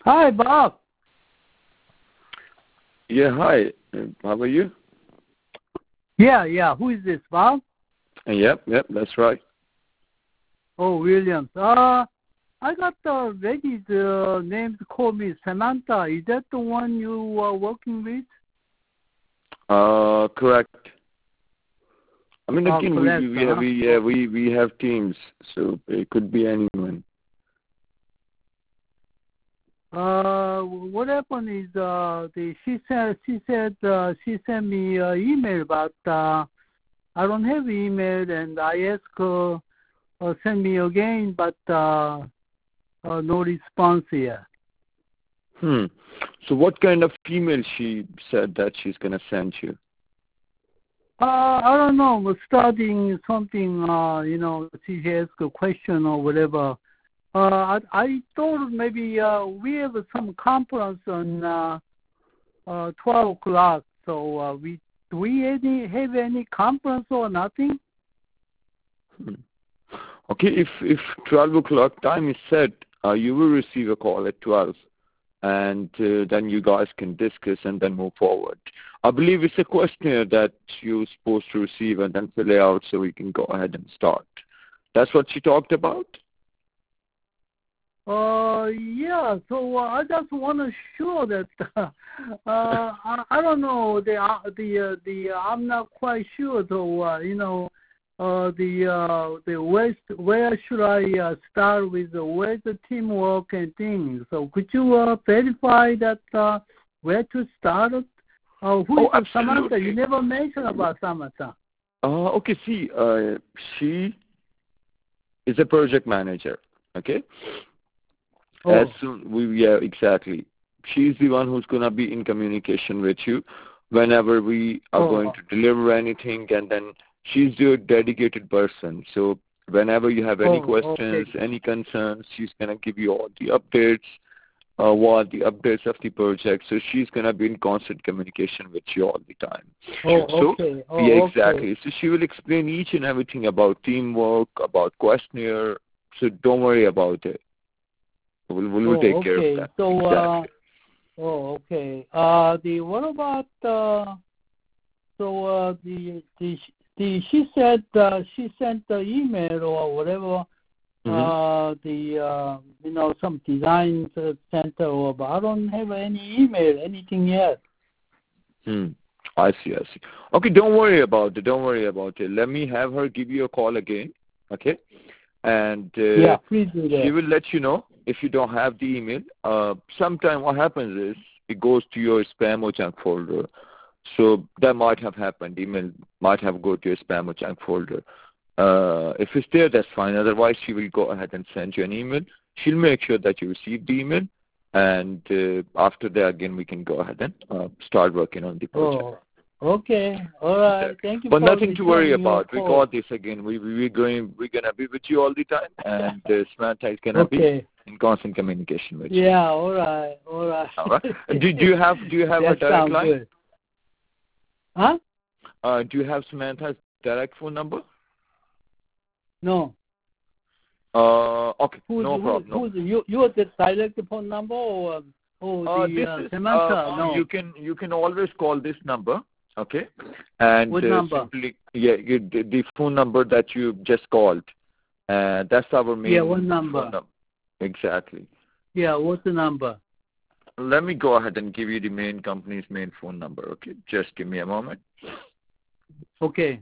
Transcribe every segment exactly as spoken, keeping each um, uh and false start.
Hi, Bob. Yeah, hi. Uh, How are you? Yeah, yeah. Who is this, Bob? Uh, Yep, yep, that's right. Oh, Williams. Uh, I got the lady's uh, name to call me Samantha. Is that the one you are working with? Uh, correct. I mean, Oh, again, we correct, we we have huh? we, yeah, we we have teams, so it could be anyone. Uh, what happened is uh, the she said she said uh, she sent me an email, but uh, I don't have email, and I asked her uh, send me again, but uh, uh, no response yet. Hmm. So, what kind of email she said that she's gonna send you? Uh, I don't know, was studying something, uh, you know, she asked a question or whatever. Uh, I, I thought maybe uh, we have some conference on uh, uh, twelve o'clock, so uh, we do we any, have any conference or nothing? Hmm. Okay, if if twelve o'clock time is set, uh, you will receive a call at twelve, and uh, then you guys can discuss and then move forward. I believe it's a questionnaire that you're supposed to receive and then fill it out so we can go ahead and start. That's what she talked about? Uh, yeah, so uh, I just want to show that, uh, I, I don't know, the, uh, the, uh, the, uh, I'm not quite sure, so, uh, you know, uh, the, uh, the west, where should I uh, start with, uh, where's the teamwork and things? So could you uh, verify that, uh, where to start? Uh, who Oh, is Samantha? You absolutely. never mentioned about Samantha. Uh, okay, see, uh, she is a project manager, okay? As Oh, soon, we, yeah, exactly. She's the one who's going to be in communication with you whenever we are going oh, to deliver anything, and then she's your dedicated person. So whenever you have any oh, okay. questions, any concerns, she's going to give you all the updates, uh, what the updates of the project. So she's going to be in constant communication with you all the time. Oh, So, okay. yeah, Oh, okay. exactly. So she will explain each and everything about teamwork, about questionnaire. So don't worry about it. We'll, we'll Oh, take care of okay. that. So, uh, Exactly. oh, okay. Uh, the what about uh, so uh, the the the she said uh, she sent the email or whatever. Mm-hmm. Uh, the uh, you know some design center or but I don't have any email anything yet. Hmm. I see, I see. Okay, don't worry about it. Don't worry about it. Let me have her give you a call again, okay? And uh, Yeah, please do she that. will let you know if you don't have the email. Uh, sometime what happens is it goes to your spam or junk folder. So that might have happened. Email might have go to your spam or junk folder. Uh, if it's there, that's fine. Otherwise, she will go ahead and send you an email. She'll make sure that you receive the email. And uh, after that, again, we can go ahead and uh, start working on the project. Oh, okay. All right. Exactly. Thank you But for nothing to worry returning your about. We call. got this again. We we we're going. We're gonna be with you all the time, and uh, Samantha is gonna be Okay. in constant communication with you. Yeah. All right. All right. All right. Do, do you have Do you have her That direct sounds line? good. Huh? Uh, do you have Samantha's direct phone number? No. Uh, okay. Who's No who? problem. No. Who's you? You're the direct phone number or or Uh, the this uh, is uh, Samantha? you No. can you can always call this number, okay, and What uh, number? simply yeah you, the, the phone number that you just called. Uh, that's our Yeah. What main number? phone number. Exactly. Yeah. What's the number? Let me go ahead and give you the main company's main phone number, okay? Just give me a moment. Okay.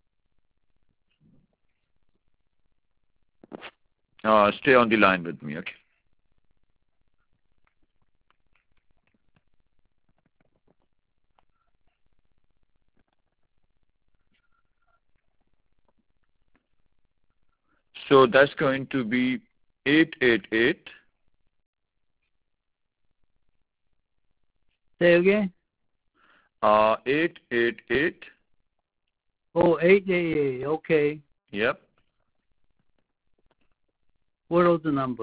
Uh, stay on the line with me, okay? So that's going to be eight eight eight. Say again. Uh, eight eight eight. Oh, eight eight eight. Okay. Yep. What was the number?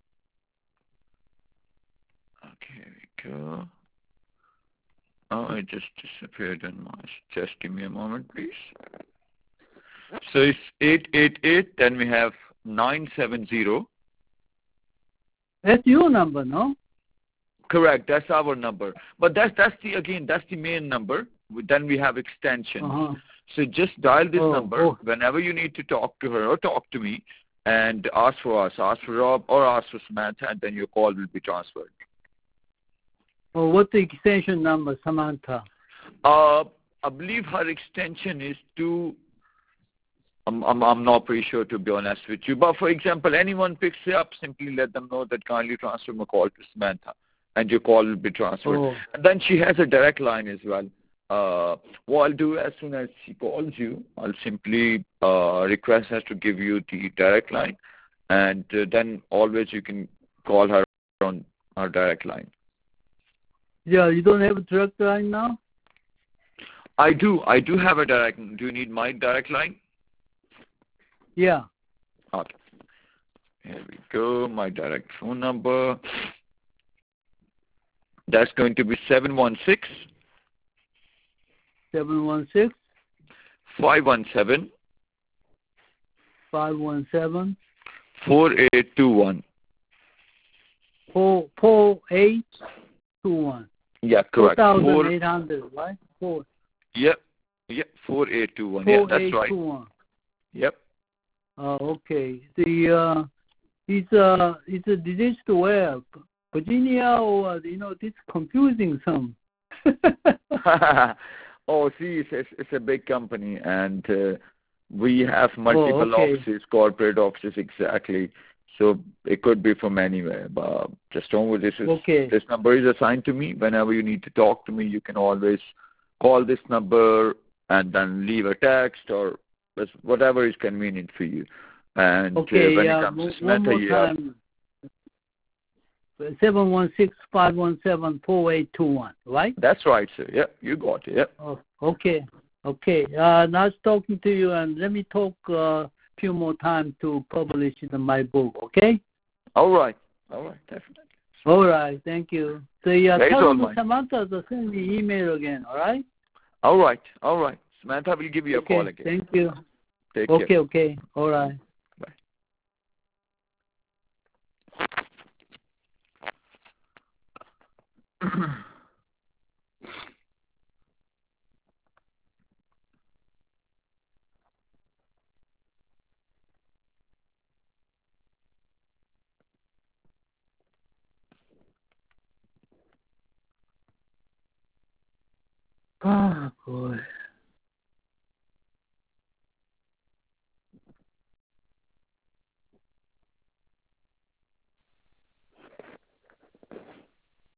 Okay, here we go. Oh, it just disappeared on my. Just give me a moment, please. So it's eight eight eight. Then we have nine seven zero. That's your number, no? Correct. That's our number. But that's that's the again that's the main number. Then we have extensions. Uh-huh. So just dial this Oh, number oh. whenever you need to talk to her or talk to me, and ask for us, ask for Rob or ask for Samantha, and then your call will be transferred. Oh, what's the extension number, Samantha? Uh, I believe her extension is two. I'm, I'm I'm not pretty sure, to be honest with you. But for example, anyone picks it up, simply let them know that kindly transfer my call to Samantha, and your call will be transferred. Oh. And then she has a direct line as well. Uh, what I'll do, as soon as she calls you, I'll simply uh, request her to give you the direct line, and uh, then always you can call her on our direct line. Yeah, you don't have a direct line now? I do. I do have a direct. Do you need my direct line? Yeah. Okay. Here we go. My direct phone number. That's going to be seven one six. seven one six. five one seven. five one seven. four eight two one. four four eight two one. Yeah, correct. four thousand eight hundred, right? Four. Yep. Yep. four eight two one. Yeah, that's right. four eight two one. Yep. Oh, okay. The uh, it's uh, it's a disaster where Virginia or you know, this confusing some. Oh, see, it's, it's, it's a big company, and uh, we have multiple oh, okay. offices, corporate offices, exactly. So it could be from anywhere. But just don't worry. This is okay. This number is assigned to me. Whenever you need to talk to me, you can always call this number and then leave a text or whatever is convenient for you. And okay, uh, when yeah, it comes to one Samantha, more you time. seven one six, five one seven, four eight two one, right? That's right, sir. Yep, you got it. Yep. Oh, okay. Okay. Uh, nice talking to you, and let me talk a uh, few more times to publish in my book, okay? All right. All right, definitely. All right, thank you. So, yeah, Praise tell Almighty. Samantha to send me email again, all right? All right. All right. Samantha will give you okay, a call again. Thank you. Take okay, care. okay. All right. Bye. Oh, boy.